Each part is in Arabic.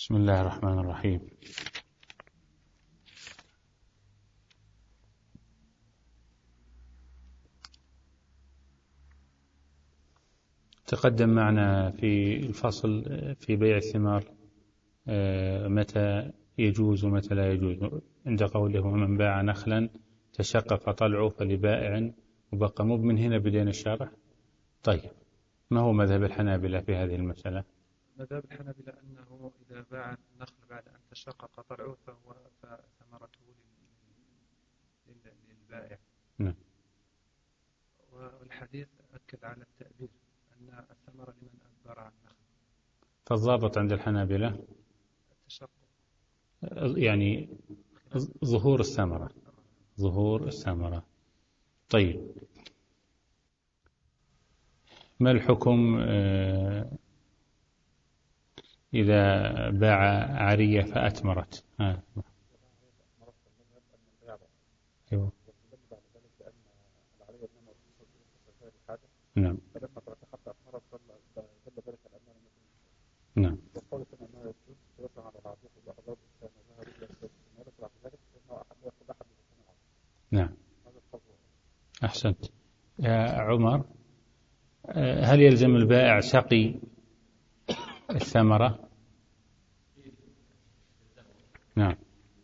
بسم الله الرحمن الرحيم. تقدم معنا في الفصل في بيع الثمار متى يجوز ومتى لا يجوز، عند قوله من باع نخلا تشقق طلعه فلبائع وبقى من هنا بدين الشارع. طيب، ما هو مذهب الحنابلة في هذه المسألة؟ مذهب الحنابلة أنه إذا باع النخل بعد أن تشقق طلعه فثمرته للبائع. نعم. والحديث أكد على التأبير أن الثمرة لمن أدبر عن النخل. فالضابط عند الحنابلة التشقق، يعني ظهور الثمرة. طيب، ما الحكم إذا باع عارية فأثمرت؟ أيوة. نعم. نعم. نعم. أحسنت يا عمر. هل يلزم البائع سقي الثمرة؟ نعم.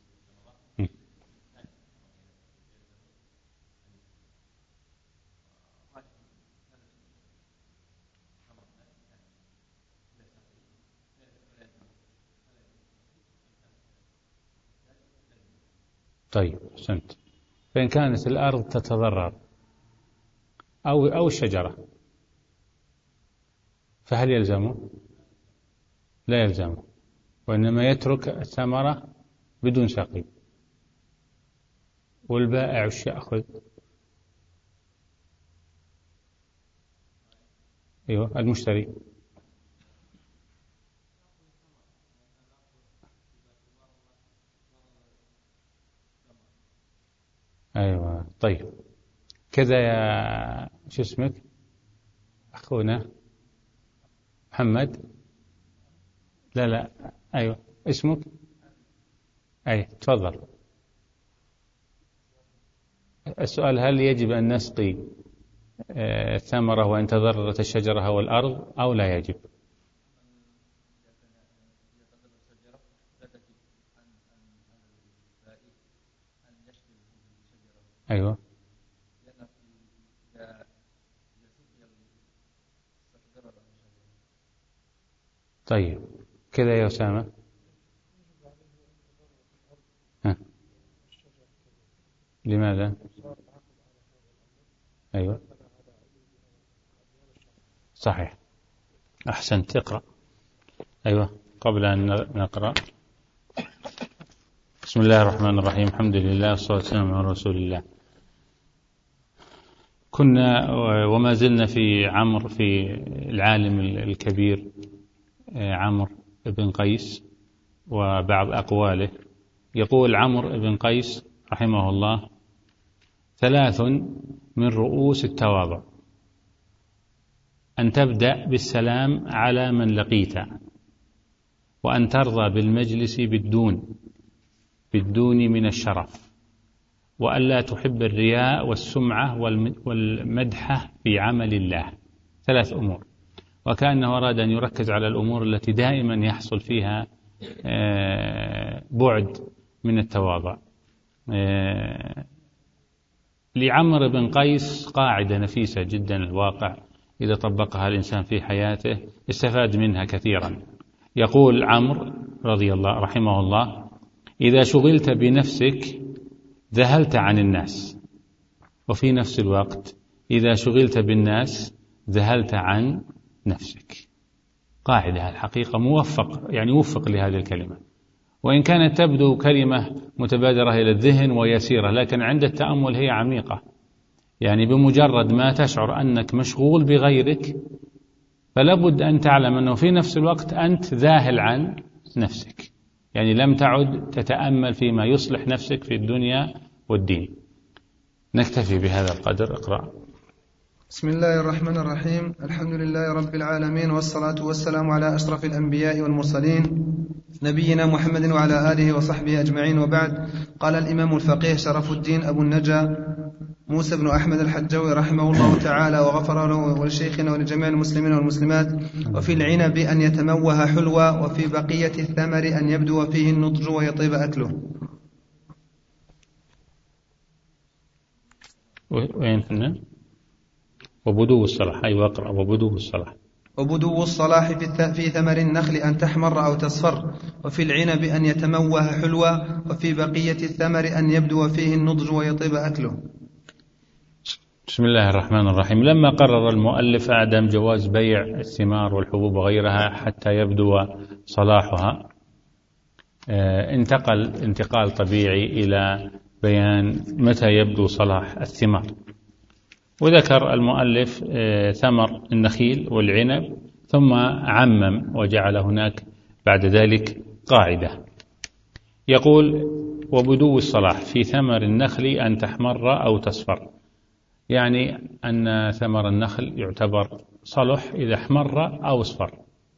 طيب، أحسنت. فإن كانت الأرض تتضرر أو الشجرة فهل يلزمه؟ لا يلزمه، وإنما يترك الثمرة بدون سقي، والبائع وش يأخذ؟ أيوة، المشتري. أيوة. طيب، كذا يا شو اسمك أخونا محمد؟ لا. أيوة، اسمك؟ أي، تفضل. السؤال: هل يجب أن نسقي الثمرة وإن تضررت الشجرة والأرض أو لا يجب؟ أيوة. طيب، كذا يا أسامة. لماذا؟ أيوة، صحيح، أحسنت. اقرأ. أيوة، قبل أن نقرأ: بسم الله الرحمن الرحيم، الحمد لله والصلاة والسلام على رسول الله. كنا وما زلنا في عمرو، في العالم الكبير عمرو بن قيس وبعض أقواله. يقول عمرو بن قيس رحمه الله: 3 من رؤوس التواضع: أن تبدأ بالسلام على من لقيت، وأن ترضى بالمجلس بالدون من الشرف، وأن لا تحب الرياء والسمعة والمدحة في عمل الله. 3 أمور، وكأنه أراد أن يركز على الأمور التي دائما يحصل فيها بعد من التواضع. لعمرو بن قيس قاعدة نفيسة جدا، الواقع إذا طبقها الإنسان في حياته استفاد منها كثيرا. يقول عمرو رحمه الله: إذا شغلت بنفسك ذهلت عن الناس، وفي نفس الوقت إذا شغلت بالناس ذهلت عن نفسك. قاعدة الحقيقة وفق لهذه الكلمة، وإن كانت تبدو كلمة متبادرة إلى الذهن ويسيرة، لكن عند التأمل هي عميقة. يعني بمجرد ما تشعر أنك مشغول بغيرك فلابد أن تعلم أنه في نفس الوقت أنت ذاهل عن نفسك، يعني لم تعد تتأمل فيما يصلح نفسك في الدنيا والدين. نكتفي بهذا القدر. اقرأ. بسم الله الرحمن الرحيم، الحمد لله رب العالمين، والصلاة والسلام على أشرف الأنبياء والمرسلين نبينا محمد وعلى آله وصحبه أجمعين، وبعد. قال الإمام الفقيه شرف الدين أبو النجا موسى بن أحمد الحجوي رحمه الله تعالى وغفر له ولشيخنا ولجميع المسلمين والمسلمات: وفي العنب أن يتموه حلوى، وفي بقية الثمر أن يبدو فيه النضج ويطيب أكله. وين هنا؟ وبدو الصلاح. أيوة أقرأ. وبدو الصلاح. وبدو الصلاح في ثمر النخل أن تحمر أو تصفر، وفي العنب أن يتموه حلوى، وفي بقية الثمر أن يبدو فيه النضج ويطيب أكله. بسم الله الرحمن الرحيم. لما قرر المؤلف عدم جواز بيع الثمار والحبوب وغيرها حتى يبدو صلاحها، انتقال طبيعي إلى بيان متى يبدو صلاح الثمار، وذكر المؤلف ثمر النخيل والعنب، ثم عمم وجعل هناك بعد ذلك قاعدة يقول: وبدو الصلاح في ثمر النخل أن تحمر أو تصفر، يعني أن ثمر النخل يعتبر صلح إذا احمر أو اصفر.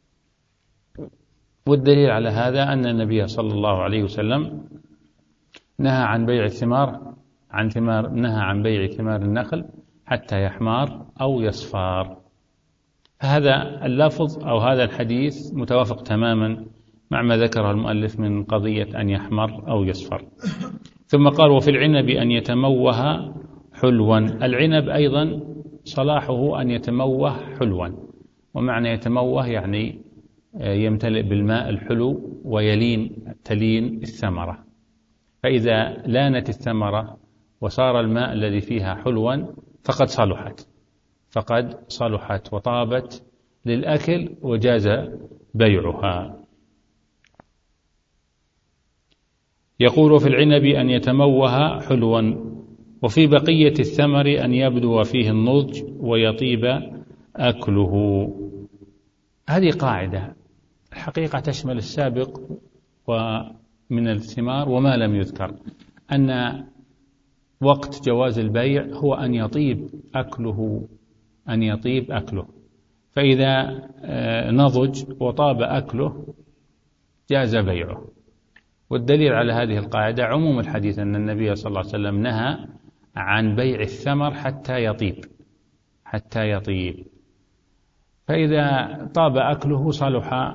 والدليل على هذا أن النبي صلى الله عليه وسلم نهى عن بيع الثمار نهى عن بيع ثمار النخل حتى يحمر أو يصفر. هذا اللفظ أو هذا الحديث متوافق تماما مع ما ذكره المؤلف من قضية أن يحمر أو يصفر. ثم قال: وفي العنب أن يتموه حلوا. العنب أيضا صلاحه أن يتموه حلوا، ومعنى يتموه يعني يمتلئ بالماء الحلو تلين الثمرة، فإذا لانت الثمرة وصار الماء الذي فيها حلوا فقد صلحت وطابت للأكل وجاز بيعها. يقول: في العنب أن يتموه حلوا، وفي بقية الثمر أن يبدو فيه النضج ويطيب أكله. هذه قاعدة الحقيقة تشمل السابق ومن الثمار وما لم يذكر، أن وقت جواز البيع هو أن يطيب أكله، فإذا نضج وطاب أكله جاز بيعه. والدليل على هذه القاعدة عموم الحديث أن النبي صلى الله عليه وسلم نهى عن بيع الثمر حتى يطيب، فإذا طاب أكله صلح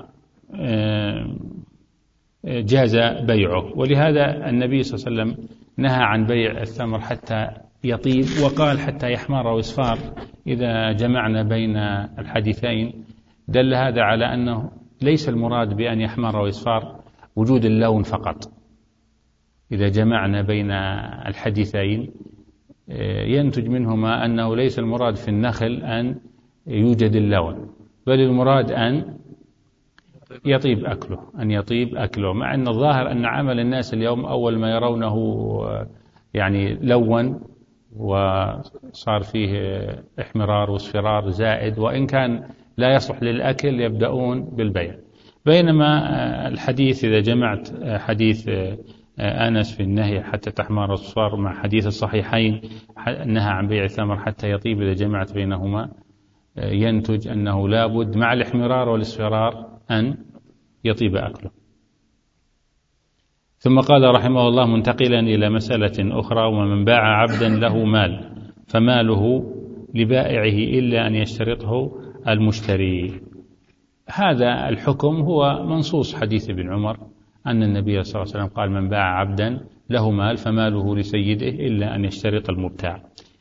جاز بيعه. ولهذا النبي صلى الله عليه وسلم نهى عن بيع الثمر حتى يطيب، وقال حتى يحمر ويصفر. إذا جمعنا بين الحديثين دل هذا على أنه ليس المراد بأن يحمر ويصفر وجود اللون فقط. إذا جمعنا بين الحديثين ينتج منهما أنه ليس المراد في النخل أن يوجد اللون، بل المراد أن يطيب أكله، مع أن الظاهر أن عمل الناس اليوم أول ما يرونه يعني لون وصار فيه احمرار واصفرار زائد، وإن كان لا يصلح للأكل يبدأون بالبيع. بينما الحديث إذا جمعت حديث أنس في النهي حتى تحمر الصفار مع حديث الصحيحين نهى عن بيع الثمر حتى يطيب، إذا جمعت بينهما ينتج أنه لابد مع الاحمرار والاصفرار أن يطيب أكله. ثم قال رحمه الله منتقلا إلى مسألة أخرى: ومن باع عبدا له مال فماله لبائعه إلا أن يشترطه المشتري. هذا الحكم هو منصوص حديث ابن عمر أن النبي صلى الله عليه وسلم قال: من باع عبدا له مال فماله لسيده إلا أن يشترط المبتاع.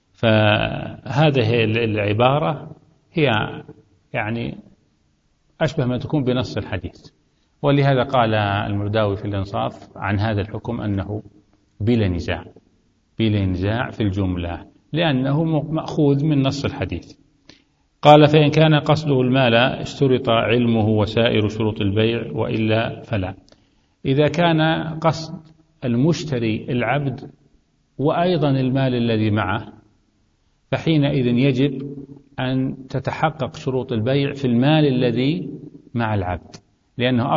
فهذه العبارة هي يعني أشبه ما تكون بنص الحديث، ولهذا قال المرداوي في الإنصاف عن هذا الحكم أنه بلا نزاع في الجملة، لأنه مأخوذ من نص الحديث. قال: فإن كان قصده المال اشترط علمه وسائر شروط البيع، وإلا فلا. إذا كان قصد المشتري العبد وأيضا المال الذي معه، فحينئذ يجب أن تتحقق شروط البيع في المال الذي مع العبد، لأنه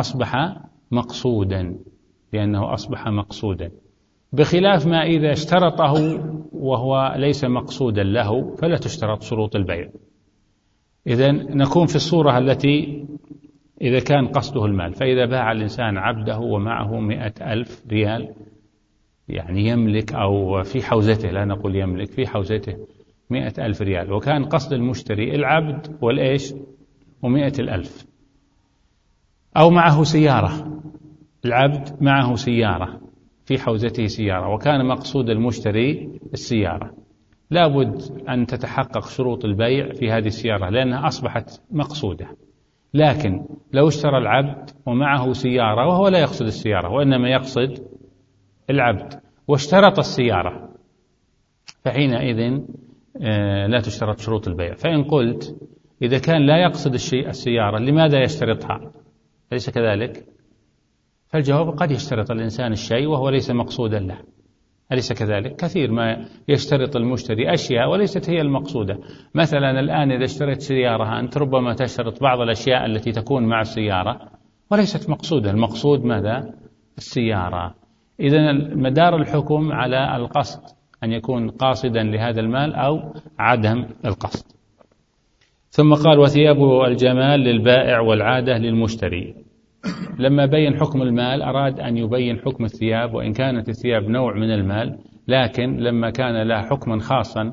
أصبح مقصودا، بخلاف ما إذا اشترطه وهو ليس مقصودا له فلا تشترط شروط البيع. إذن نكون في الصورة التي إذا كان قصده المال. فإذا باع الإنسان عبده ومعه 100,000 ريال، يعني يملك أو في حوزته، لا نقول يملك، في حوزته 100,000 ريال، وكان قصد المشتري العبد والإيش و100,000، أو معه سيارة، العبد معه سيارة، في حوزته سيارة، وكان مقصود المشتري السيارة، لابد أن تتحقق شروط البيع في هذه السيارة لأنها أصبحت مقصودة. لكن لو اشترى العبد ومعه سيارة وهو لا يقصد السيارة وإنما يقصد العبد واشترط السيارة، فحينئذ لا تشترط شروط البيع. فإن قلت إذا كان لا يقصد السيارة لماذا يشترطها؟ أليس كذلك؟ فالجواب قد يشترط الإنسان الشيء وهو ليس مقصودا له، أليس كذلك؟ كثير ما يشترط المشتري أشياء وليست هي المقصودة. مثلا الآن إذا اشتريت سيارة أنت ربما تشترط بعض الأشياء التي تكون مع السيارة وليست مقصودة، المقصود ماذا؟ السيارة. إذن مدار الحكم على القصد، أن يكون قاصدا لهذا المال أو عدم القصد. ثم قال وثياب الجمال للبائع والعادة للمشتري. لما بين حكم المال أراد أن يبين حكم الثياب، وإن كانت الثياب نوع من المال، لكن لما كان لها حكما خاصا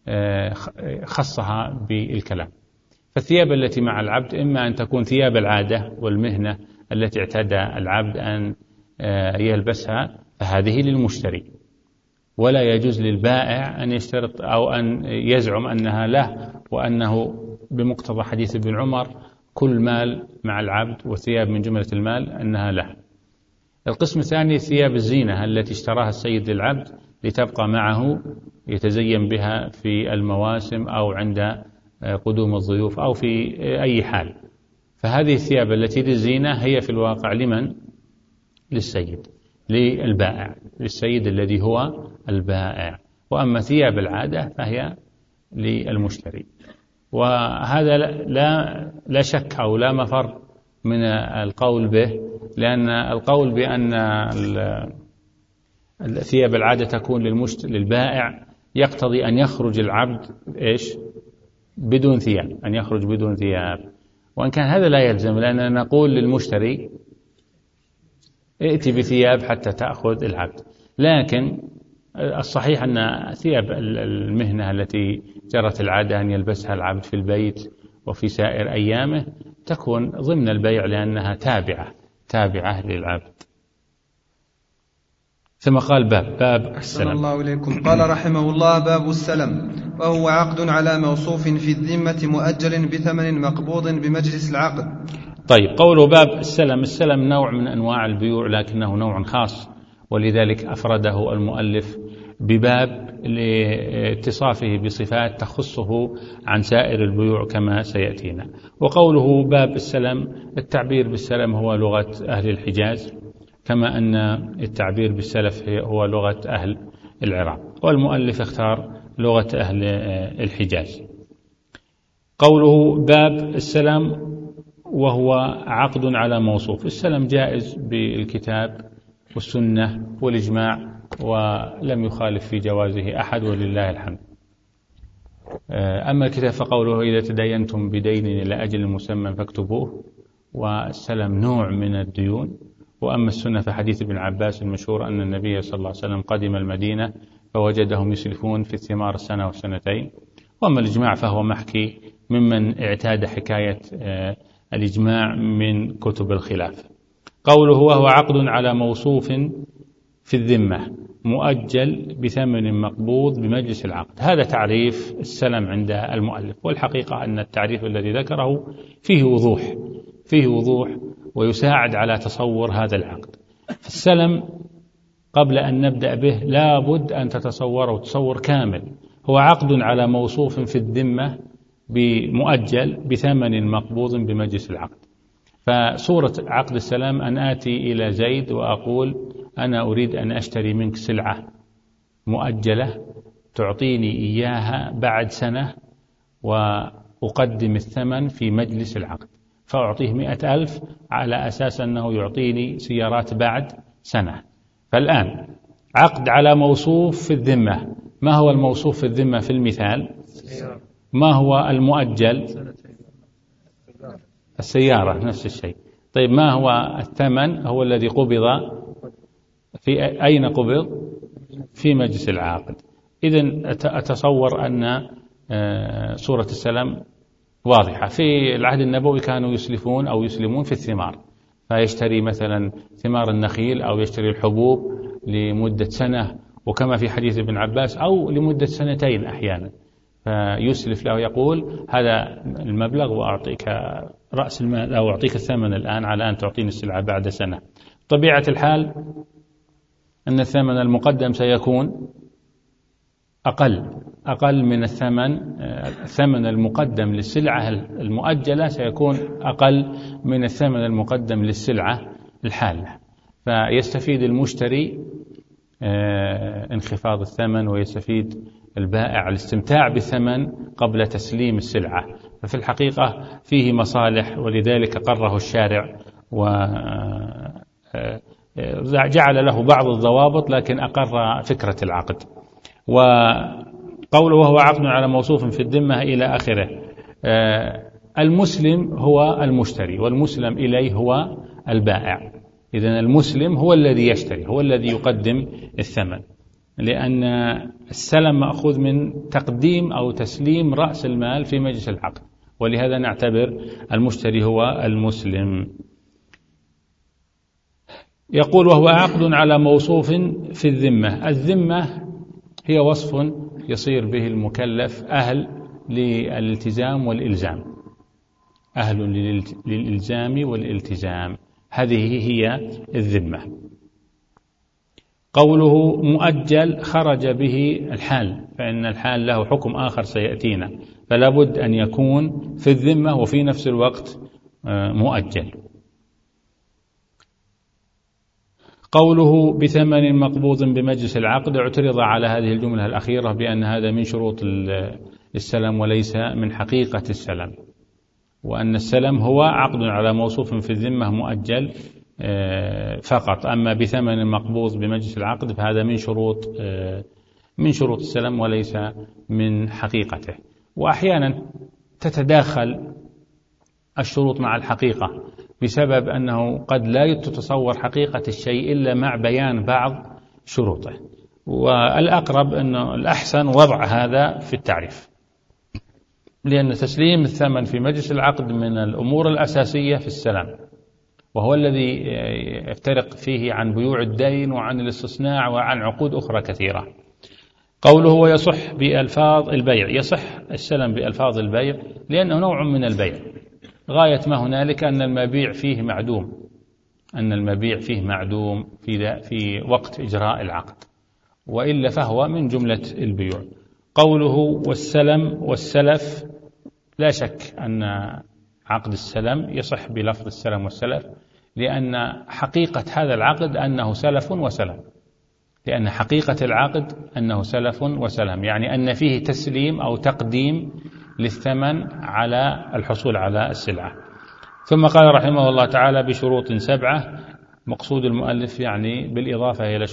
خصها بالكلام. فالثياب التي مع العبد إما أن تكون ثياب العادة والمهنة التي اعتاد العبد أن يلبسها، فهذه للمشتري، ولا يجوز للبائع أن يشترط أو أن يزعم أنها له، وأنه بمقتضى حديث ابن عمر كل مال مع العبد وثياب من جملة المال أنها له. القسم الثاني ثياب الزينة التي اشتراها السيد للعبد لتبقى معه يتزين بها في المواسم أو عند قدوم الضيوف أو في أي حال. فهذه الثياب التي للزينة هي في الواقع لمن؟ للسيد، للبائع، للسيد الذي هو البائع. وأما ثياب العادة فهي للمشتري. وهذا لا شك أو لا مفر من القول به، لأن القول بأن ثياب العادة تكون للبائع يقتضي أن يخرج العبد بدون ثياب، أن يخرج بدون ثياب، وإن كان هذا لا يلزم، لأننا نقول للمشتري ائتي بثياب حتى تأخذ العبد. لكن الصحيح أن ثياب المهنة التي جرت العادة أن يلبسها العبد في البيت وفي سائر أيامه تكون ضمن البيع لأنها تابعة للعبد. ثم قال باب السلم. الله إليكم. قال رحمه الله باب السلم، وهو عقد على موصوف في الذمة مؤجل بثمن مقبوض بمجلس العقد. طيب، قوله باب السلم، السلم نوع من أنواع البيوع لكنه نوع خاص، ولذلك أفرده المؤلف بباب لاتصافه بصفات تخصه عن سائر البيوع كما سيأتينا. وقوله باب السلم، التعبير بالسلم هو لغة أهل الحجاز، كما أن التعبير بالسلف هو لغة أهل العراق، والمؤلف اختار لغة أهل الحجاز. قوله باب السلم وهو عقد على موصوف، السلم جائز بالكتاب والسنة والإجماع، ولم يخالف في جوازه أحد ولله الحمد. أما الكتاب فقوله إذا تداينتم بدين إلى أجل مسمى فاكتبوه، والسلم نوع من الديون. وأما السنة فحديث ابن عباس المشهور أن النبي صلى الله عليه وسلم قدم المدينة فوجدهم يسلفون في الثمار السنة والسنتين. وأما الإجماع فهو محكي ممن اعتاد حكاية الإجماع من كتب الخلاف. قوله وهو عقد على موصوف في الذمة مؤجل بثمن مقبوض بمجلس العقد، هذا تعريف السلم عند المؤلف. والحقيقة أن التعريف الذي ذكره فيه وضوح ويساعد على تصور هذا العقد. السلم قبل أن نبدأ به لابد أن تتصوره تصور كامل، هو عقد على موصوف في الذمة بمؤجل بثمن مقبوض بمجلس العقد. فصورة عقد السلام أن آتي إلى زيد وأقول أنا أريد أن أشتري منك سلعة مؤجلة تعطيني إياها بعد سنة، وأقدم الثمن في مجلس العقد، فأعطيه 100,000 على أساس أنه يعطيني سيارات بعد سنة. فالآن عقد على موصوف في الذمة، ما هو الموصوف في الذمة في المثال؟ ما هو المؤجل؟ السيارة نفس الشيء. طيب ما هو الثمن؟ هو الذي قبض في أين قبض؟ في مجلس العقد. إذن أتصور أن صورة السلم واضحة. في العهد النبوي كانوا يسلفون أو يسلمون في الثمار، فيشتري مثلا ثمار النخيل أو يشتري الحبوب لمدة سنة، وكما في حديث ابن عباس أو لمدة سنتين أحيانا، فيسلف له يقول هذا المبلغ وأعطيك رأس المال أو أعطيك الثمن الآن على أن تعطيني السلعة بعد سنة. طبيعة الحال أن الثمن المقدم سيكون أقل من الثمن المقدم للسلعة المؤجلة سيكون أقل من الثمن المقدم للسلعة الحالة، فيستفيد المشتري انخفاض الثمن، ويستفيد البائع الاستمتاع بالثمن قبل تسليم السلعة. ففي الحقيقة فيه مصالح، ولذلك قره الشارع وجعل له بعض الضوابط، لكن أقر فكرة العقد. وقوله وهو عقد على موصوف في الذمة إلى آخره. المسلم هو المشتري والمسلم إليه هو البائع. إذن المسلم هو الذي يشتري، هو الذي يقدم الثمن، لأن السلم مأخوذ من تقديم أو تسليم رأس المال في مجلس العقد، ولهذا نعتبر المشتري هو المسلم. يقول وهو عقد على موصوف في الذمة. الذمة هي وصف يصير به المكلف أهل للالتزام والإلزام، أهل للإلزام والالتزام، هذه هي الذمة. قوله مؤجل خرج به الحال، فإن الحال له حكم آخر سيأتينا، فلا بد أن يكون في الذمة وفي نفس الوقت مؤجل. قوله بثمن مقبوض بمجلس العقد، اعترض على هذه الجملة الأخيرة بأن هذا من شروط السلم وليس من حقيقة السلم، وأن السلم هو عقد على موصوف في الذمة مؤجل فقط، أما بثمن مقبوض بمجلس العقد فهذا من شروط السلم وليس من حقيقته. وأحيانا تتداخل الشروط مع الحقيقة بسبب أنه قد لا تتصور حقيقة الشيء إلا مع بيان بعض شروطه، والأقرب أنه الأحسن وضع هذا في التعريف، لأن تسليم الثمن في مجلس العقد من الأمور الأساسية في السلام، وهو الذي يفترق فيه عن بيوع الدين وعن الاستصناع وعن عقود أخرى كثيرة. قوله ويصح بألفاظ البيع، يصح السلم بألفاظ البيع لأنه نوع من البيع، غاية ما هنالك أن المبيع فيه معدوم في وقت إجراء العقد، وإلا فهو من جملة البيوع. قوله والسلم والسلف، لا شك أن عقد السلم يصح بلفظ السلم والسلف، لأن حقيقة هذا العقد أنه سلف وسلم، لأن حقيقة العقد أنه سلف وسلم، يعني أن فيه تسليم أو تقديم للثمن على الحصول على السلعة. ثم قال رحمه الله تعالى بشروط 7، مقصود المؤلف يعني بالإضافة إلى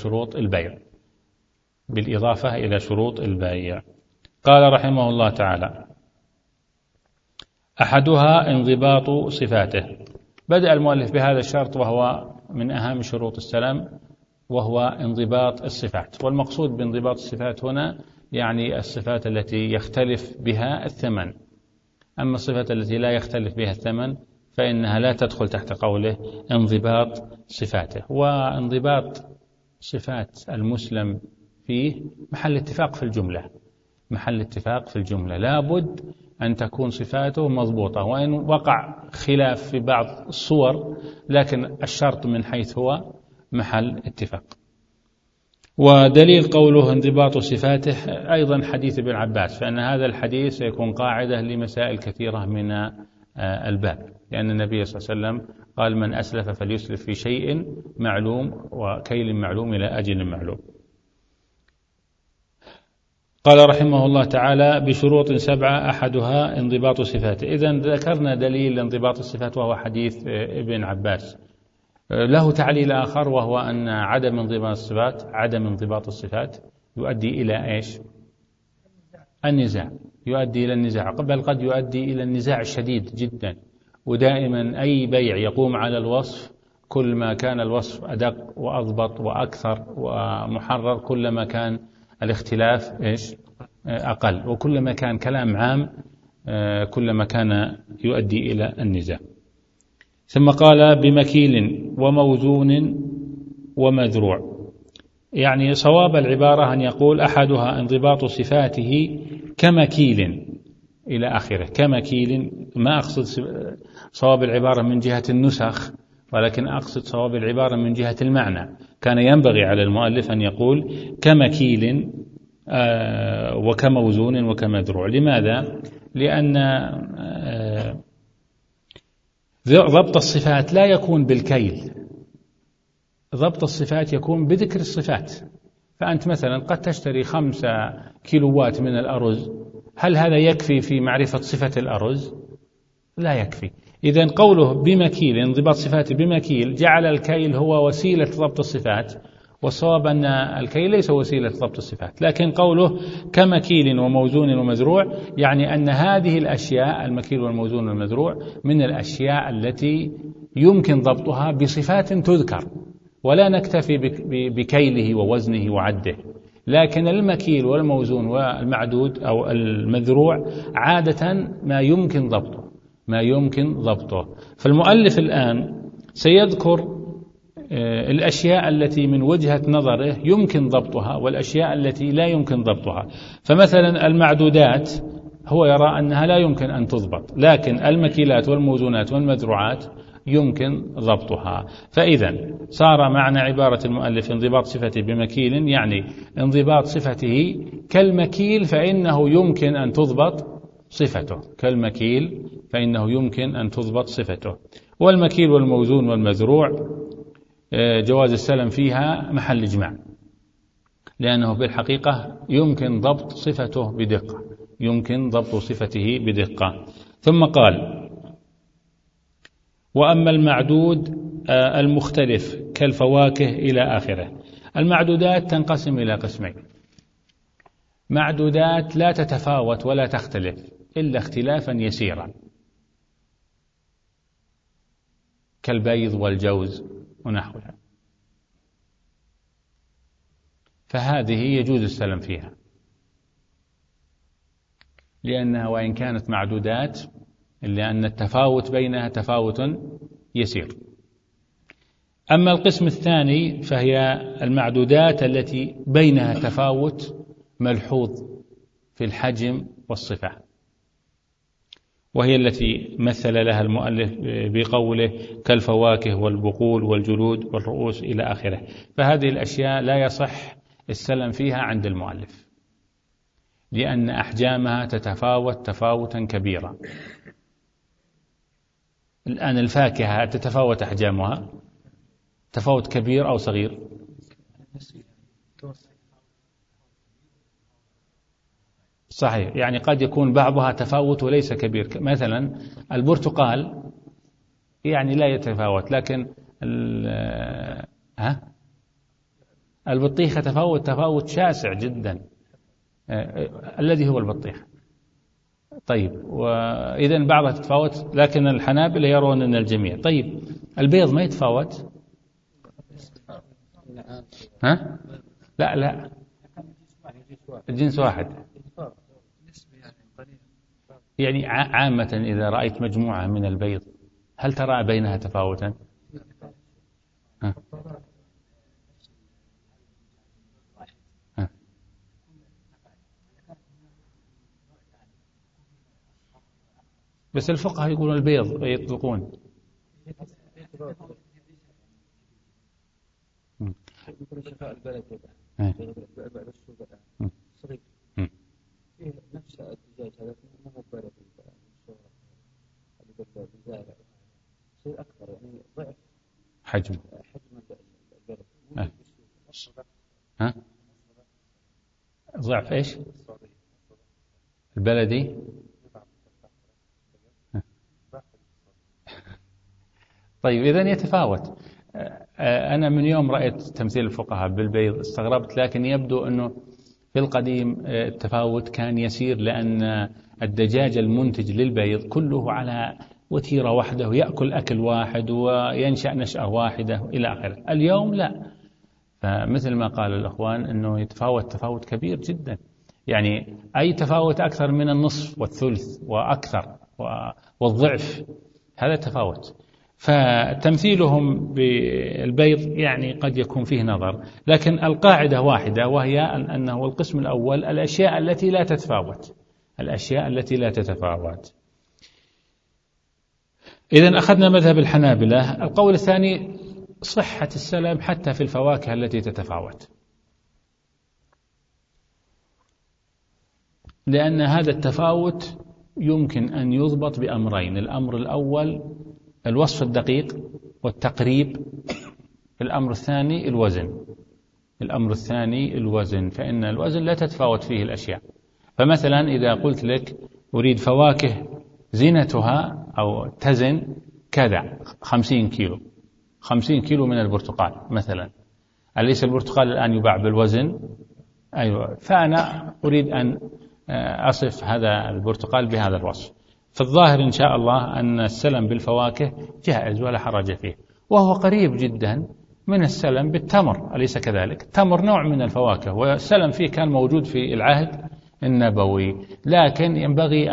شروط البيع. قال رحمه الله تعالى أحدها انضباط صفاته. بدأ المؤلف بهذا الشرط وهو من أهم شروط السلم، وهو انضباط الصفات. والمقصود بانضباط الصفات هنا يعني الصفات التي يختلف بها الثمن، أما الصفات التي لا يختلف بها الثمن فإنها لا تدخل تحت قوله انضباط صفاته. وانضباط صفات المسلم فيه محل اتفاق في الجملة، لا بد أن تكون صفاته مضبوطة، وإن وقع خلاف في بعض الصور لكن الشرط من حيث هو محل اتفاق. ودليل قوله انضباط صفاته أيضا حديث ابن عباس، فإن هذا الحديث سيكون قاعدة لمسائل كثيرة من الباب، لأن النبي صلى الله عليه وسلم قال من أسلف فليسلف في شيء معلوم وكيل معلوم إلى أجل معلوم. قال رحمه الله تعالى بشروط 7 أحدها انضباط صفاته. إذن ذكرنا دليل انضباط الصفات وهو حديث ابن عباس. له تعليل آخر وهو أن عدم انضباط الصفات يؤدي إلى إيش؟ النزاع، يؤدي إلى النزاع، بل قد يؤدي إلى النزاع الشديد جدا، ودائما أي بيع يقوم على الوصف كل ما كان الوصف أدق وأضبط وأكثر ومحرر كلما كان الاختلاف أقل، وكلما كان كلام عام كلما كان يؤدي إلى النزاع. ثم قال بمكيل وموزون ومذروع. يعني صواب العبارة أن يقول أحدها انضباط صفاته كمكيل إلى آخره. كمكيل ما أقصد صواب العبارة من جهة النسخ، ولكن أقصد صواب العبارة من جهة المعنى. كان ينبغي على المؤلف أن يقول كمكيل وكموزون وكمذروع. لماذا؟ لأن ضبط الصفات لا يكون بالكيل، ضبط الصفات يكون بذكر الصفات. فأنت مثلا قد تشتري 5 كيلوات من الأرز، هل هذا يكفي في معرفة صفة الأرز؟ لا يكفي. إذن قوله بمكيل انضباط صفاته بمكيل جعل الكيل هو وسيلة ضبط الصفات، والصواب أن الكيل ليس وسيلة ضبط الصفات. لكن قوله كمكيل وموزون ومذروع يعني أن هذه الأشياء المكيل والموزون والمذروع من الأشياء التي يمكن ضبطها بصفات تذكر، ولا نكتفي بكيله ووزنه وعده. لكن المكيل والموزون والمعدود أو المذروع عادة ما يمكن ضبطه. فالمؤلف الآن سيذكر الأشياء التي من وجهة نظره يمكن ضبطها والأشياء التي لا يمكن ضبطها. فمثلا المعدودات هو يرى أنها لا يمكن أن تضبط، لكن المكيلات والموزونات والمذروعات يمكن ضبطها. فإذا صار معنى عبارة المؤلف انضباط صفته بمكيل يعني انضباط صفته كالمكيل فإنه يمكن أن تضبط صفته، كالمكيل فإنه يمكن أن تضبط صفته. والمكيل والموزون والمذروع جواز السلم فيها محل إجماع، لأنه بالحقيقة يمكن ضبط صفته بدقة، يمكن ضبط صفته بدقة. ثم قال وأما المعدود المختلف كالفواكه إلى آخره. المعدودات تنقسم إلى قسمين: معدودات لا تتفاوت ولا تختلف إلا اختلافا يسيرا كالبيض والجوز ونحوها، فهذه يجوز السلم فيها، لأنها وإن كانت معدودات إلا أن التفاوت بينها تفاوت يسير. أما القسم الثاني فهي المعدودات التي بينها تفاوت ملحوظ في الحجم والصفة، وهي التي مثل لها المؤلف بقوله كالفواكه والبقول والجلود والرؤوس إلى آخره. فهذه الأشياء لا يصح السلم فيها عند المؤلف، لأن أحجامها تتفاوت تفاوتا كبيرا. الآن الفاكهة تتفاوت أحجامها تفاوت كبير أو صغير؟ صحيح، يعني قد يكون بعضها تفاوت وليس كبير. مثلا البرتقال يعني لا يتفاوت، لكن البطيخة تفاوت شاسع جدا الذي هو البطيخ. طيب، وإذن بعضها تتفاوت، لكن الحنابلة يرون أن الجميع. طيب البيض ما يتفاوت؟ لا الجنس واحد. يعني عامة إذا رأيت مجموعة من البيض هل ترى بينها تفاوتا؟ بس الفقهاء يقولون البيض يطلقون. نفس الدجاج هذا مو بارد يصير أكثر، يعني ضعف حجم البلد. ضعف إيش؟ البلدي. طيب إذن يتفاوت. أنا من يوم رأيت تمثيل الفقهاء بالبيض استغربت، لكن يبدو أنه في القديم التفاوت كان يسير، لأن الدجاج المنتج للبيض كله على وتيرة واحدة ويأكل أكل واحد وينشأ نشأة واحدة إلى آخره. اليوم لا، فمثل ما قال الأخوان أنه يتفاوت تفاوت كبير جدا، يعني أي تفاوت أكثر من النصف والثلث وأكثر والضعف، هذا تفاوت. فتمثيلهم بالبيض يعني قد يكون فيه نظر، لكن القاعدة واحدة، وهي أنه القسم الأول الأشياء التي لا تتفاوت، الأشياء التي لا تتفاوت. إذن أخذنا مذهب الحنابلة. القول الثاني صحة السلم حتى في الفواكه التي تتفاوت، لأن هذا التفاوت يمكن أن يضبط بأمرين: الأمر الأول الوصف الدقيق والتقريب، الأمر الثاني الوزن. الأمر الثاني الوزن، فإن الوزن لا تتفاوت فيه الأشياء. فمثلا إذا قلت لك أريد فواكه زينتها أو تزن كذا 50 كيلو، 50 كيلو من البرتقال مثلا، أليس البرتقال الآن يباع بالوزن؟ أيوة، فأنا أريد أن أصف هذا البرتقال بهذا الوصف. فالظاهر إن شاء الله أن السلم بالفواكه جائز ولا حرج فيه، وهو قريب جدا من السلم بالتمر، أليس كذلك؟ التمر نوع من الفواكه، والسلم فيه كان موجود في العهد النبوي، لكن ينبغي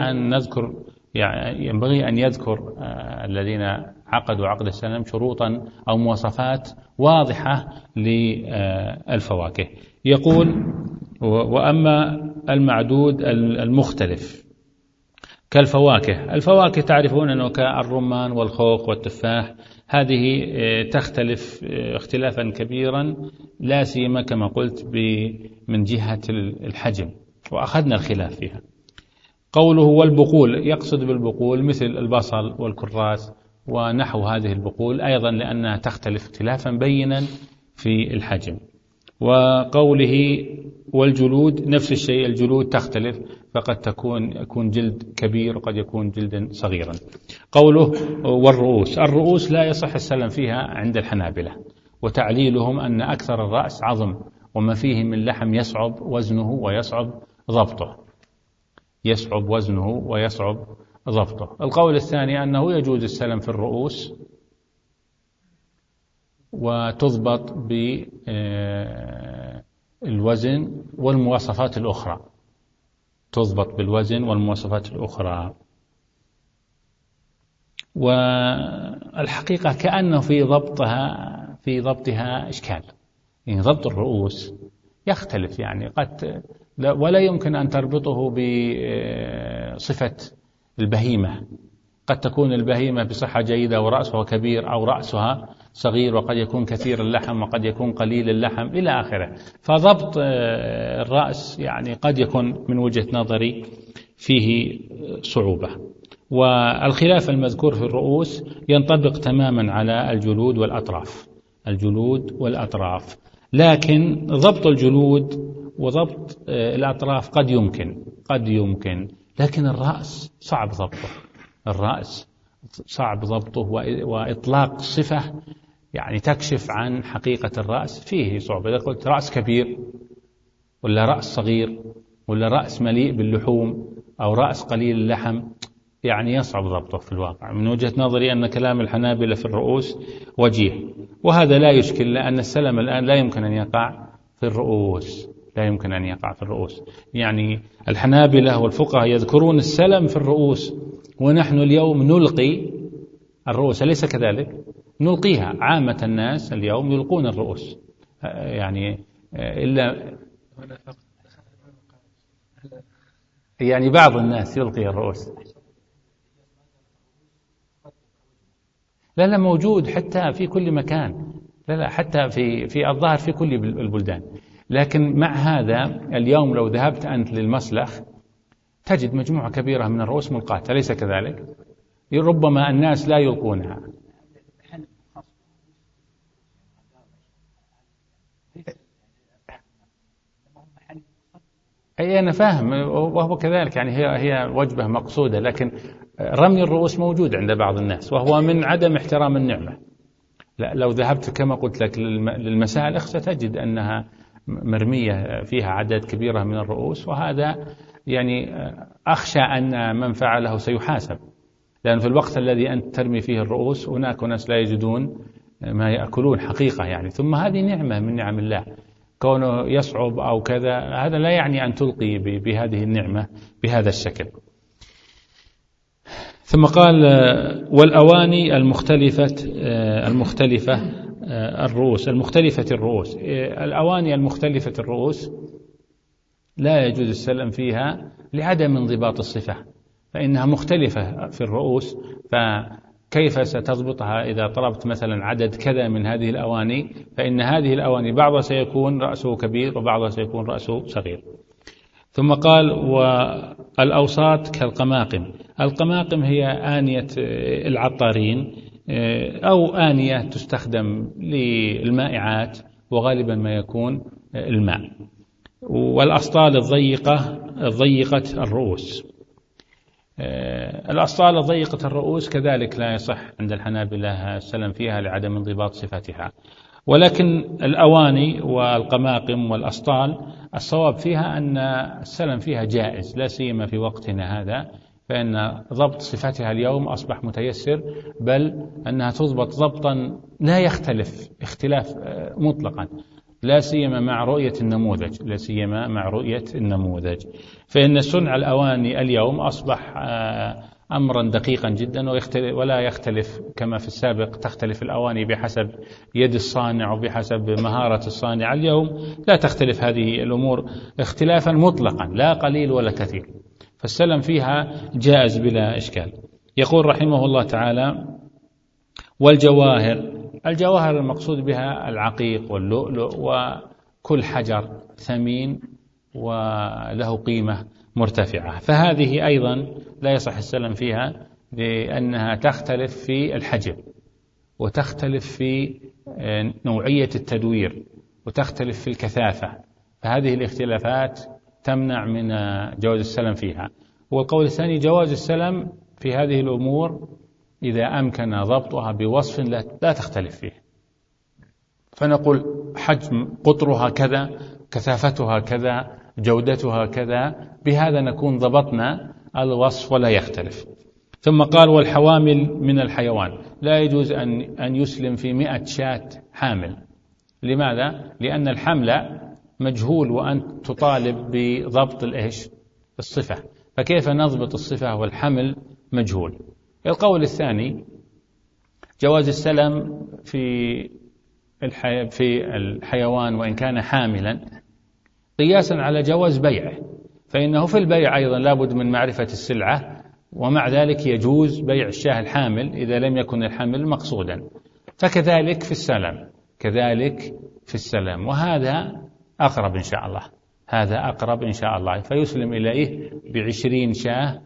أن يذكر الذين عقدوا عقد السلم شروطا أو مواصفات واضحة للفواكه. يقول: وأما المعدود المختلف كالفواكه، الفواكه تعرفون أنه كالرمان والخوخ والتفاح، هذه تختلف اختلافا كبيرا، لا سيما كما قلت من جهة الحجم، وأخذنا الخلاف فيها. قوله والبقول، يقصد بالبقول مثل البصل والكراث ونحو هذه البقول أيضا، لأنها تختلف اختلافا بينا في الحجم. وقوله والجلود نفس الشيء، الجلود تختلف، فقد يكون جلد كبير وقد يكون جلدا صغيرا. قوله والرؤوس، الرؤوس لا يصح السلم فيها عند الحنابلة، وتعليلهم أن أكثر الرأس عظم، وما فيه من لحم يصعب وزنه ويصعب ضبطه، يصعب وزنه ويصعب ضبطه. القول الثاني أنه يجوز السلم في الرؤوس وتضبط بالوزن والمواصفات الأخرى، تضبط بالوزن والمواصفات الأخرى. والحقيقة كأنه في ضبطها إشكال، يعني ضبط الرؤوس يختلف، يعني قد ولا يمكن أن تربطه بصفة البهيمة، قد تكون البهيمة بصحة جيدة ورأسها كبير، أو رأسها صغير، وقد يكون كثير اللحم وقد يكون قليل اللحم إلى آخره. فضبط الرأس يعني قد يكون من وجهة نظري فيه صعوبة. والخلاف المذكور في الرؤوس ينطبق تماما على الجلود والأطراف، الجلود والأطراف، لكن ضبط الجلود وضبط الأطراف قد يمكن، لكن الرأس صعب ضبطه، الرأس صعب ضبطه، وإطلاق صفة يعني تكشف عن حقيقة الرأس فيه صعوبة. إذا قلت رأس كبير ولا رأس صغير ولا رأس مليء باللحوم أو رأس قليل اللحم، يعني يصعب ضبطه في الواقع. من وجهة نظري أن كلام الحنابلة في الرؤوس وجيه، وهذا لا يشكل، لأن السلم الآن لا يمكن أن يقع في الرؤوس، لا يمكن أن يقع في الرؤوس. يعني الحنابلة والفقهاء يذكرون السلم في الرؤوس، ونحن اليوم نلقي الرؤوس، أليس كذلك؟ نلقيها، عامة الناس اليوم يلقون الرؤوس، يعني إلا يعني بعض الناس يلقي الرؤوس. لا موجود حتى في كل مكان، لا حتى في الظاهر في كل البلدان. لكن مع هذا اليوم لو ذهبت أنت للمسلخ تجد مجموعة كبيرة من الرؤوس ملقاة، أليس كذلك؟ ربما الناس لا يلقونها. أي أنا فاهم، وهو كذلك، يعني هي وجبة مقصودة، لكن رمي الرؤوس موجود عند بعض الناس، وهو من عدم احترام النعمة. لا، لو ذهبت كما قلت لك للمسالخ ستجد أنها مرمية فيها عدد كبيرة من الرؤوس، وهذا يعني أخشى أن من فعله سيحاسب، لأن في الوقت الذي أنت ترمي فيه الرؤوس هناك ناس لا يجدون ما يأكلون حقيقة يعني. ثم هذه نعمة من نعم الله، كونه يصعب أو كذا هذا لا يعني أن تلقي بهذه النعمة بهذا الشكل. ثم قال والأواني المختلفة الرؤوس. الأواني المختلفة الرؤوس لا يجوز السلم فيها لعدم انضباط الصفة، فإنها مختلفة في الرؤوس، فكيف ستضبطها إذا طلبت مثلا عدد كذا من هذه الأواني؟ فإن هذه الأواني بعضها سيكون رأسه كبير وبعضها سيكون رأسه صغير. ثم قال والأوساط كالقماقم. القماقم هي آنية العطارين أو آنية تستخدم للمائعات وغالبا ما يكون الماء. والأسطال الضيقة الرؤوس. الأسطال الضيقة الرؤوس كذلك لا يصح عند الحنابلة السلم فيها لعدم انضباط صفتها. ولكن الأواني والقماقم والأسطال الصواب فيها أن السلم فيها جائز، لا سيما في وقتنا هذا، فإن ضبط صفتها اليوم أصبح متيسر، بل أنها تضبط ضبطا لا يختلف اختلاف مطلقا، لا سيما مع رؤية النموذج. فإن صنع الأواني اليوم أصبح أمرا دقيقا جدا ولا يختلف كما في السابق، تختلف الأواني بحسب يد الصانع وبحسب مهارة الصانع. اليوم لا تختلف هذه الأمور اختلافا مطلقا لا قليل ولا كثير، فالسلم فيها جائز بلا إشكال. يقول رحمه الله تعالى الجواهر المقصود بها العقيق واللؤلؤ وكل حجر ثمين وله قيمة مرتفعة، فهذه أيضا لا يصح السلم فيها لأنها تختلف في الحجم وتختلف في نوعية التدوير وتختلف في الكثافة، فهذه الاختلافات تمنع من جواز السلم فيها. والقول الثاني جواز السلم في هذه الأمور إذا أمكن ضبطها بوصف لا تختلف فيه، فنقول حجم قطرها كذا، كثافتها كذا، جودتها كذا، بهذا نكون ضبطنا الوصف ولا يختلف. ثم قال والحوامل من الحيوان. لا يجوز أن يسلم في 100 شاة حامل. لماذا؟ لأن الحمل مجهول وأنت تطالب بضبط الصفة، فكيف نضبط الصفة والحمل مجهول؟ القول الثاني جواز السلم في الحيوان وإن كان حاملا قياسا على جواز بيعه، فإنه في البيع أيضا لابد من معرفة السلعة، ومع ذلك يجوز بيع الشاه الحامل إذا لم يكن الحمل مقصودا، فكذلك في السلم. وهذا أقرب إن شاء الله، فيسلم إليه ب20 شاه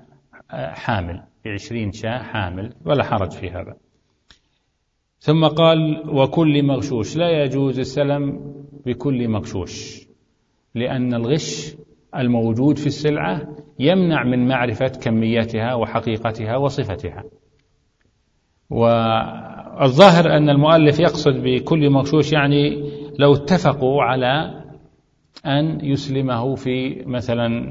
حامل ولا حرج في هذا. ثم قال وكل مغشوش. لا يجوز السلم بكل مغشوش، لأن الغش الموجود في السلعة يمنع من معرفة كمياتها وحقيقتها وصفتها. والظاهر أن المؤلف يقصد بكل مغشوش يعني لو اتفقوا على أن يسلمه في مثلا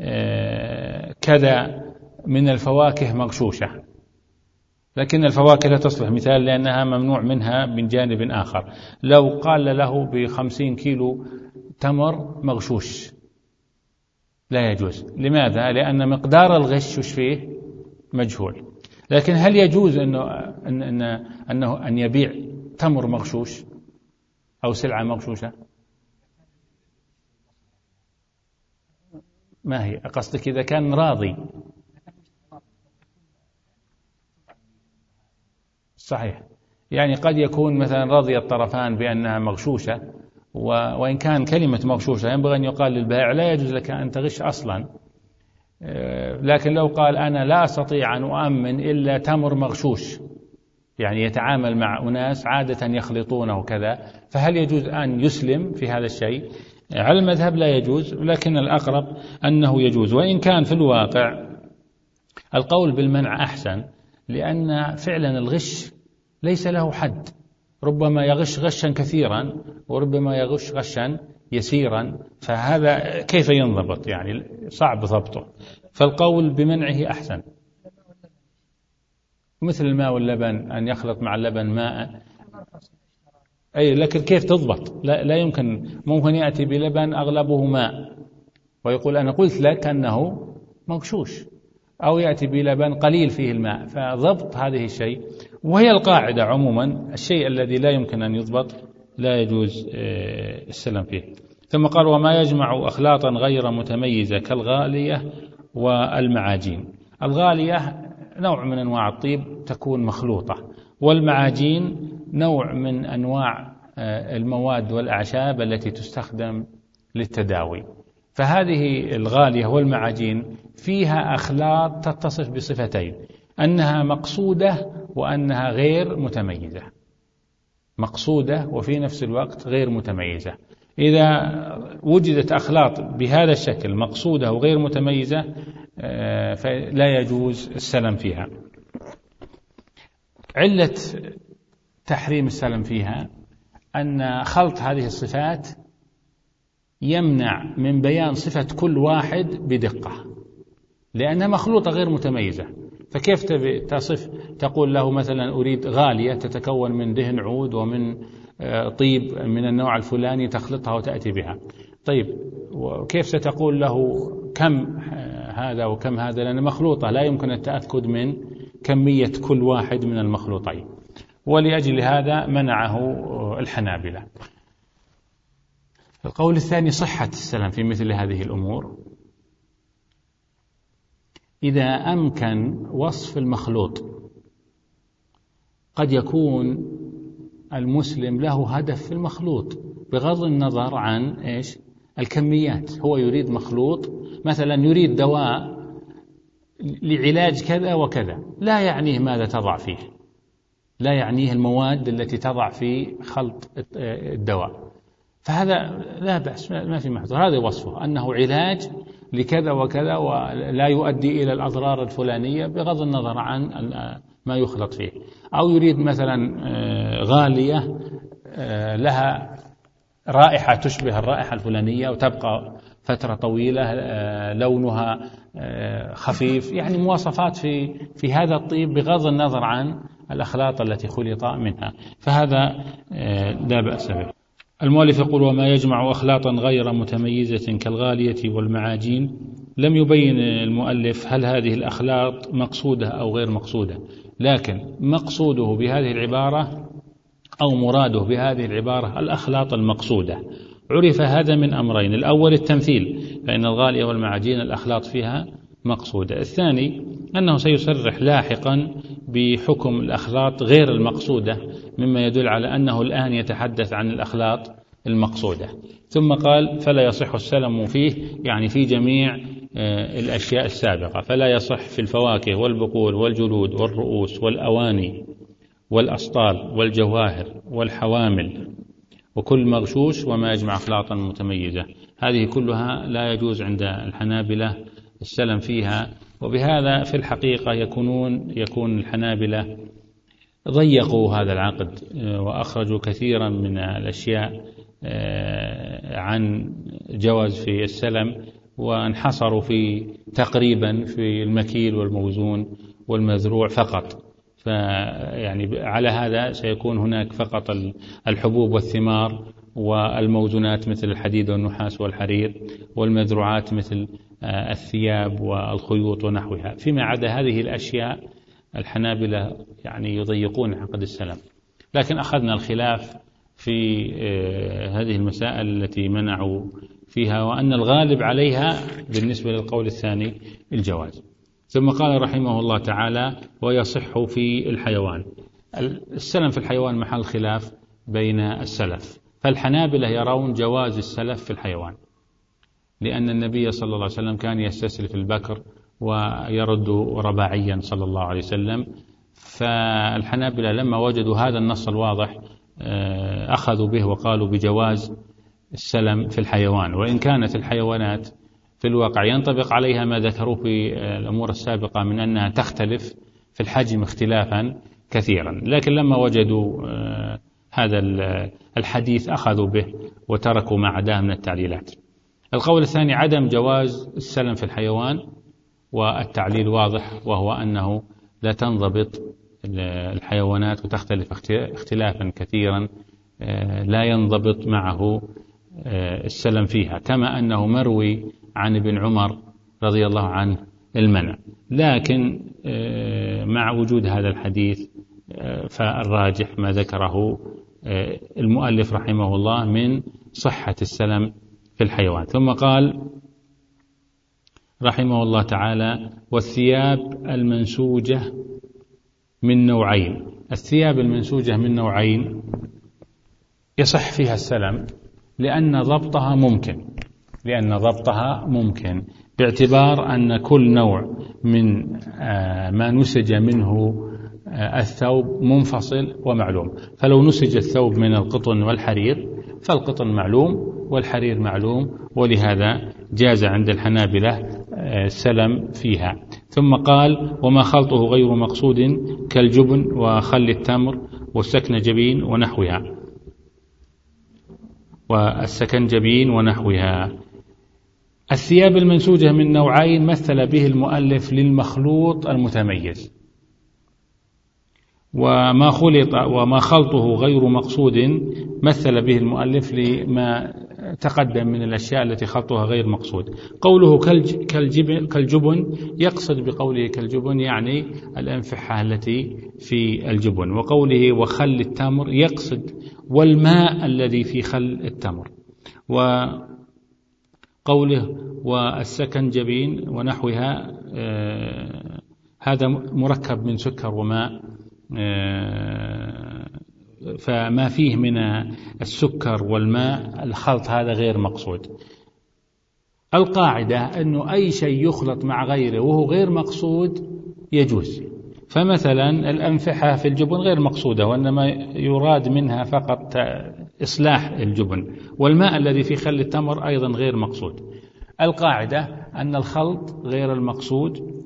كذا من الفواكه مغشوشة، لكن الفواكه لا تصلح مثال لأنها ممنوع منها من جانب آخر. لو قال له ب50 كيلو تمر مغشوش لا يجوز. لماذا؟ لأن مقدار الغش فيه مجهول. لكن هل يجوز أن يبيع تمر مغشوش أو سلعة مغشوشة؟ ما هي قصدك إذا كان راضي؟ صحيح، يعني قد يكون مثلا رضي الطرفان بأنها مغشوشة، وإن كان كلمة مغشوشة ينبغي أن يقال للبائع لا يجوز لك أن تغش أصلا، لكن لو قال أنا لا أستطيع أن أؤمن إلا تمر مغشوش، يعني يتعامل مع أناس عادة يخلطونه كذا، فهل يجوز أن يسلم في هذا الشيء؟ على المذهب لا يجوز، لكن الأقرب أنه يجوز. وإن كان في الواقع القول بالمنع أحسن، لأن فعلا الغش ليس له حد، ربما يغش غشا كثيرا وربما يغش غشا يسيرا، فهذا كيف ينضبط؟ يعني صعب ضبطه، فالقول بمنعه أحسن. مثل الماء واللبن، أن يخلط مع اللبن ماء، أي لكن كيف تضبط؟ لا يمكن، ممكن يأتي بلبن أغلبه ماء ويقول أنا قلت لك أنه مغشوش، أو يأتي بلبن قليل فيه الماء. فضبط هذه الشيء، وهي القاعدة عموما، الشيء الذي لا يمكن أن يضبط لا يجوز السلم فيه. ثم قال وما يجمع أخلاطا غير متميزة كالغالية والمعاجين. الغالية نوع من أنواع الطيب تكون مخلوطة، والمعاجين نوع من أنواع المواد والأعشاب التي تستخدم للتداوي. فهذه الغالية والمعاجين فيها أخلاط تتصف بصفتين، أنها مقصودة وأنها غير متميزة، مقصودة وفي نفس الوقت غير متميزة. إذا وجدت أخلاط بهذا الشكل مقصودة وغير متميزة فلا يجوز السلم فيها. علة تحريم السلم فيها أن خلط هذه الصفات يمنع من بيان صفة كل واحد بدقة، لأنها مخلوطة غير متميزة. فكيف تصف، تقول له مثلا أريد غالية تتكون من دهن عود ومن طيب من النوع الفلاني تخلطها وتأتي بها، طيب وكيف ستقول له كم هذا وكم هذا؟ لأنها مخلوطة لا يمكن التأكد من كمية كل واحد من المخلوطين. ولأجل هذا منعه الحنابلة. القول الثاني صحة السلم في مثل هذه الأمور إذا أمكن وصف المخلوط. قد يكون المسلم له هدف في المخلوط بغض النظر عن الكميات، هو يريد مخلوط، مثلا يريد دواء لعلاج كذا وكذا، لا يعنيه ماذا تضع فيه، لا يعنيه المواد التي تضع في خلط الدواء، فهذا لا بأس، ما في محظور، هذا وصفه أنه علاج لكذا وكذا ولا يؤدي إلى الأضرار الفلانية بغض النظر عن ما يخلط فيه. أو يريد مثلا غالية لها رائحة تشبه الرائحة الفلانية وتبقى فترة طويلة، لونها خفيف، يعني مواصفات في هذا الطيب بغض النظر عن الأخلاط التي خلط منها، فهذا لا بأس به. المؤلف يقول وما يجمع أخلاطا غير متميزة كالغالية والمعاجين. لم يبين المؤلف هل هذه الأخلاط مقصودة أو غير مقصودة، لكن مقصوده بهذه العبارة أو مراده بهذه العبارة الأخلاط المقصودة. عرف هذا من أمرين: الأول التمثيل، فإن الغالية والمعاجين الأخلاط فيها مقصودة. الثاني أنه سيصرح لاحقا بحكم الأخلاط غير المقصودة، مما يدل على أنه الآن يتحدث عن الأخلاط المقصودة. ثم قال فلا يصح السلم فيه، يعني في جميع الأشياء السابقة، فلا يصح في الفواكه والبقول والجلود والرؤوس والأواني والأسطال والجواهر والحوامل وكل مغشوش وما يجمع أخلاطا متميزة. هذه كلها لا يجوز عند الحنابلة السلم فيها. وبهذا في الحقيقة يكون الحنابلة ضيقوا هذا العقد وأخرجوا كثيرا من الأشياء عن جواز في السلم، وانحصروا تقريبا في المكيل والموزون والمزروع فقط. فيعني على هذا سيكون هناك فقط الحبوب والثمار والموزونات مثل الحديد والنحاس والحرير، والمزروعات مثل الثياب والخيوط ونحوها. فيما عدا هذه الأشياء الحنابلة يعني يضيقون عقد السلم. لكن أخذنا الخلاف في هذه المسائل التي منعوا فيها، وأن الغالب عليها بالنسبة للقول الثاني الجواز. ثم قال رحمه الله تعالى ويصح في الحيوان. السلم في الحيوان محل خلاف بين السلف، فالحنابلة يرون جواز السلف في الحيوان، لأن النبي صلى الله عليه وسلم كان يستسلف البكر ويرد رباعيا صلى الله عليه وسلم. فالحنابلة لما وجدوا هذا النص الواضح أخذوا به وقالوا بجواز السلم في الحيوان، وإن كانت الحيوانات في الواقع ينطبق عليها ما ذكروا في الأمور السابقة من أنها تختلف في الحجم اختلافا كثيرا، لكن لما وجدوا هذا الحديث أخذوا به وتركوا ما عداه من التعليلات. القول الثاني عدم جواز السلم في الحيوان، والتعليل واضح، وهو أنه لا تنضبط الحيوانات وتختلف اختلافا كثيرا لا ينضبط معه السلم فيها، كما أنه مروي عن ابن عمر رضي الله عنه المنع. لكن مع وجود هذا الحديث فالراجح ما ذكره المؤلف رحمه الله من صحة السلم في الحيوان. ثم قال رحمه الله تعالى: والثياب المنسوجة من نوعين. الثياب المنسوجة من نوعين يصح فيها السلم لأن ضبطها ممكن باعتبار أن كل نوع من ما نسج منه الثوب منفصل ومعلوم. فلو نسج الثوب من القطن والحرير فالقطن معلوم والحرير معلوم، ولهذا جاز عند الحنابلة السلم فيها. ثم قال: وما خلطه غير مقصود كالجبن وخل التمر والسكنجبين ونحوها. الثياب المنسوجة من نوعين مثل به المؤلف للمخلوط المتميز، وما خلطه غير مقصود مثل به المؤلف لما تقدم من الأشياء التي خلطها غير مقصود. قوله كالجبن يقصد بقوله كالجبن يعني الأنفحة التي في الجبن، وقوله وخل التمر يقصد والماء الذي في خل التمر، وقوله والسكنجبين ونحوها هذا مركب من سكر وماء، فما فيه من السكر والماء الخلط هذا غير مقصود. القاعدة أنه أي شيء يخلط مع غيره وهو غير مقصود يجوز. فمثلا الأنفحة في الجبن غير مقصودة، وإنما يراد منها فقط إصلاح الجبن، والماء الذي في خل التمر أيضا غير مقصود. القاعدة أن الخلط غير المقصود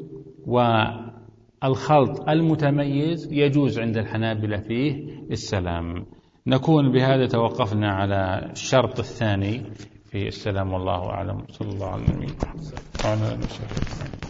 والخلط المتميز يجوز عند الحنابلة فيه السلام. نكون بهذا توقفنا على الشرط الثاني في السلام، والله أعلم. صلى الله عليه وسلم.